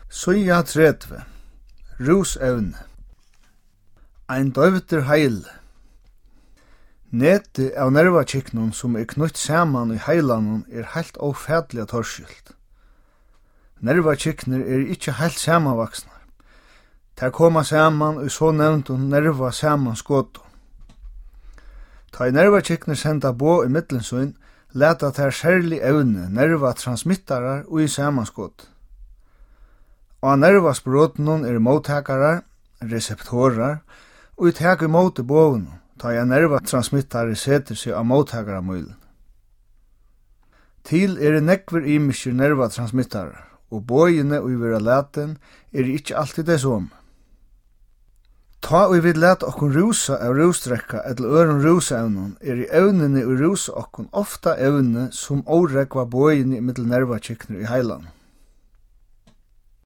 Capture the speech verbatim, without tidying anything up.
Søya tretve. Rusevne. Ein døvter heil. Neti av nervakiknum som er knutt saman i heilanum er heilt ófædliga torskilt. Nervakiknir er ikkje heilt samanvaksnar. Ter koma saman og så nevntum nerva saman skotu. Ta i nervakiknir senda bo i mittlinsøyn, leta ter særlig evne nervatransmittarar og i samanskot. Og nervasbrotenun er mottakarar, reseptorar, og i tek i måte bovene, ta i nervatransmittarar seter seg av mottakaramøylen. Til er nekver imiskir nervatransmittarar, og bøyene og i vera laten er ikkje alltid det som. Ta og vi leta okkun rusa av rusdrekka etter øren rusevnen er i evnene og rusa okkun ofta evne som årekva bøyene i mittel nervakikner i heilan.